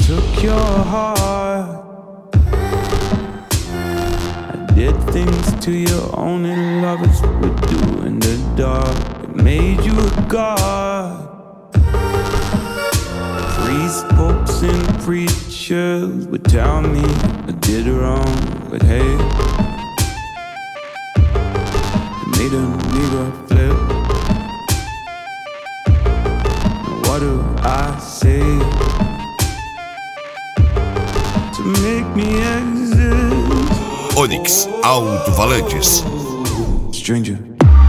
took your heart. I did things to you only lovers would do in the dark. It made you a god. Priests, popes, and preachers would tell me I did wrong, but hey, it made a nigga flip. What do I say to make me exist? Onyx Alto-Falantes. Stranger.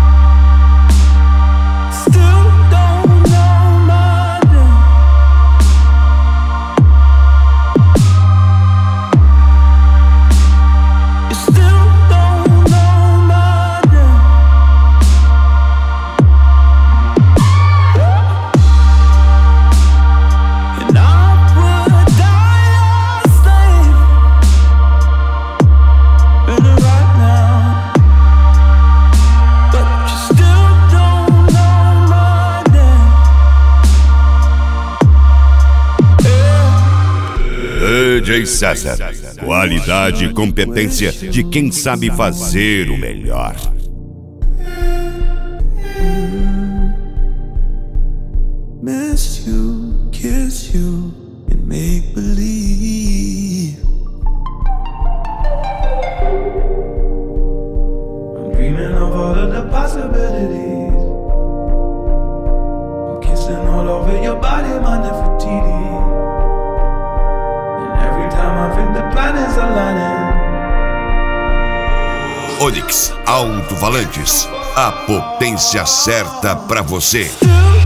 DJ César, qualidade e competência de quem sabe fazer o melhor. Miss you, kiss you, and make believe. I'm dreaming of all of the possibilities. I'm kissing all over your body, my Nefertiti. I think the planets are aligning. Onyx Alto-Falantes, a potência certa pra você.